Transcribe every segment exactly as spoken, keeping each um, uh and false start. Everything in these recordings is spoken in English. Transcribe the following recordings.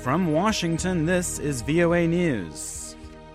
From Washington, this is V O A News.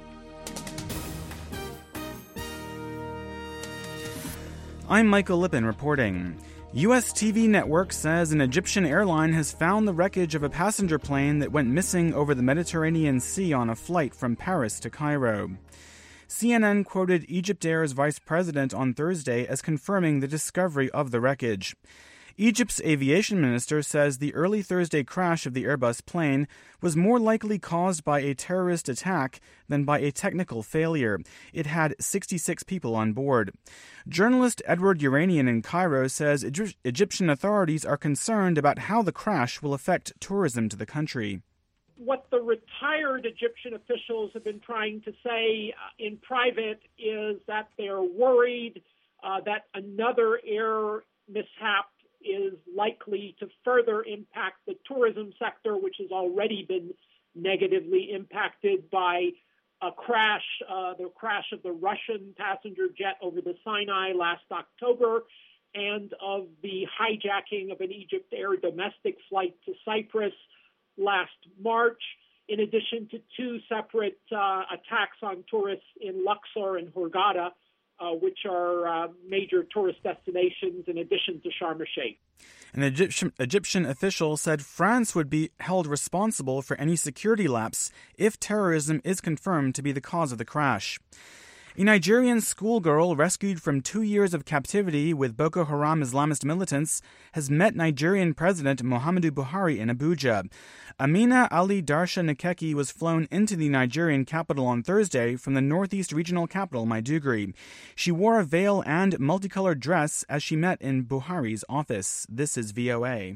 I'm Michael Lippin reporting. U S T V network says an Egyptian airline has found the wreckage of a passenger plane that went missing over the Mediterranean Sea on a flight from Paris to Cairo. C N N quoted Egyptair's vice president on Thursday as confirming the discovery of the wreckage. Egypt's aviation minister says the early Thursday crash of the Airbus plane was more likely caused by a terrorist attack than by a technical failure. It had sixty-six people on board. Journalist Edward Uranian in Cairo says Egy- Egyptian authorities are concerned about how the crash will affect tourism to the country. What the retired Egyptian officials have been trying to say uh, in private is that they're worried uh, that another air mishap is likely to further impact the tourism sector, which has already been negatively impacted by a crash, uh, the crash of the Russian passenger jet over the Sinai last October, and of the hijacking of an Egypt Air domestic flight to Cyprus last March, in addition to two separate uh, attacks on tourists in Luxor and Hurghada, Uh, which are uh, major tourist destinations in addition to Sharm el-Sheikh. An Egyptian, Egyptian official said France would be held responsible for any security lapse if terrorism is confirmed to be the cause of the crash. A Nigerian schoolgirl rescued from two years of captivity with Boko Haram Islamist militants has met Nigerian President Muhammadu Buhari in Abuja. Amina Ali Darsha Nikeki was flown into the Nigerian capital on Thursday from the northeast regional capital, Maiduguri. She wore a veil and multicolored dress as she met in Buhari's office. This is V O A.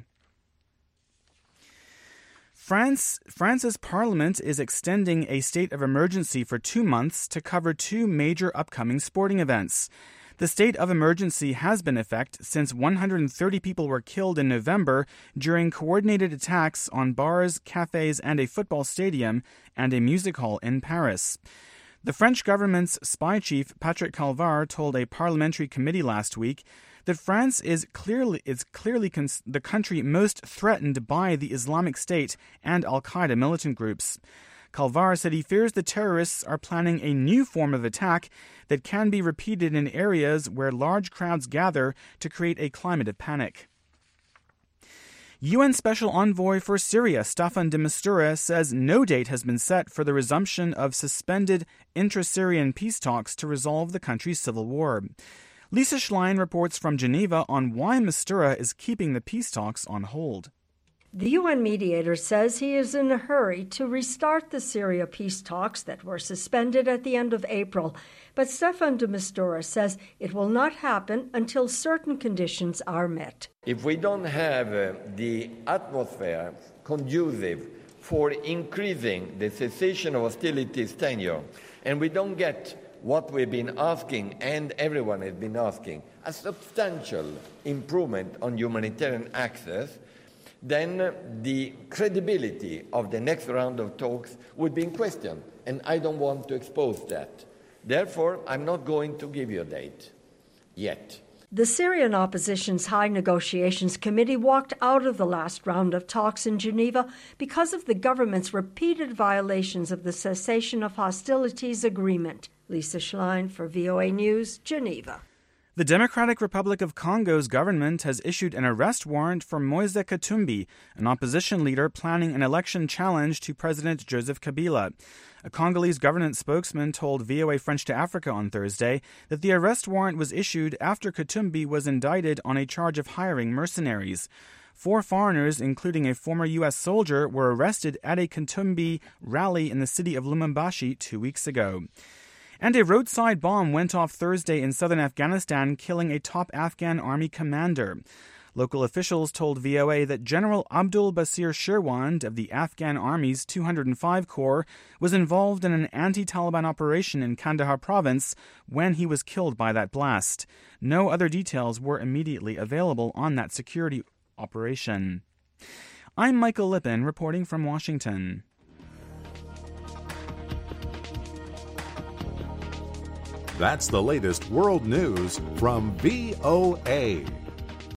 France, France's parliament is extending a state of emergency for two months to cover two major upcoming sporting events. The state of emergency has been in effect since one hundred thirty people were killed in November during coordinated attacks on bars, cafes, and a football stadium and a music hall in Paris. The French government's spy chief, Patrick Calvar, told a parliamentary committee last week that France is clearly is clearly cons- the country most threatened by the Islamic State and Al-Qaeda militant groups. Calvar said he fears the terrorists are planning a new form of attack that can be repeated in areas where large crowds gather to create a climate of panic. U N Special Envoy for Syria, Staffan de Mistura, says no date has been set for the resumption of suspended intra-Syrian peace talks to resolve the country's civil war. Lisa Schlein reports from Geneva on why Mistura is keeping the peace talks on hold. The U N mediator says he is in a hurry to restart the Syria peace talks that were suspended at the end of April. But Staffan de Mistura says it will not happen until certain conditions are met. If we don't have uh, the atmosphere conducive for increasing the cessation of hostilities tenure, and we don't get what we've been asking and everyone has been asking, a substantial improvement on humanitarian access, then the credibility of the next round of talks would be in question, and I don't want to expose that. Therefore, I'm not going to give you a date yet. The Syrian opposition's High Negotiations Committee walked out of the last round of talks in Geneva because of the government's repeated violations of the cessation of hostilities agreement. Lisa Schlein for V O A News, Geneva. The Democratic Republic of Congo's government has issued an arrest warrant for Moise Katumbi, an opposition leader planning an election challenge to President Joseph Kabila. A Congolese government spokesman told V O A French to Africa on Thursday that the arrest warrant was issued after Katumbi was indicted on a charge of hiring mercenaries. Four foreigners, including a former U S soldier, were arrested at a Katumbi rally in the city of Lubumbashi two weeks ago. And a roadside bomb went off Thursday in southern Afghanistan, killing a top Afghan army commander. Local officials told V O A that General Abdul Basir Sherwand of the Afghan Army's two hundred five Corps was involved in an anti-Taliban operation in Kandahar province when he was killed by that blast. No other details were immediately available on that security operation. I'm Michael Lippin reporting from Washington. That's the latest world news from V O A.